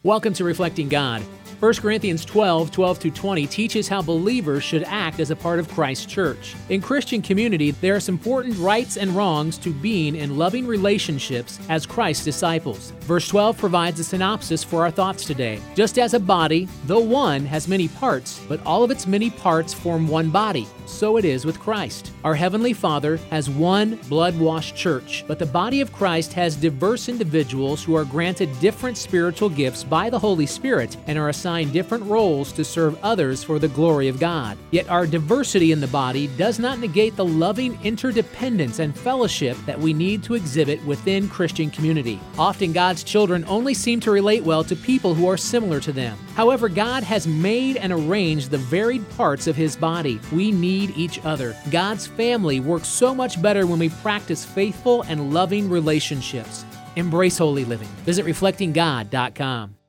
Welcome to Reflecting God. 1 Corinthians 12:12-20 teaches how believers should act as a part of Christ's church. In Christian community, there are some important rights and wrongs to being in loving relationships as Christ's disciples. Verse 12 provides a synopsis for our thoughts today. Just as a body, though one, has many parts, but all of its many parts form one body, so it is with Christ. Our Heavenly Father has one blood-washed church, but the body of Christ has diverse individuals who are granted different spiritual gifts by the Holy Spirit and are assigned different roles to serve others for the glory of God. Yet our diversity in the body does not negate the loving interdependence and fellowship that we need to exhibit within Christian community. Often God's children only seem to relate well to people who are similar to them. However, God has made and arranged the varied parts of His body. We need each other. God's family works so much better when we practice faithful and loving relationships. Embrace holy living. Visit reflectinggod.com.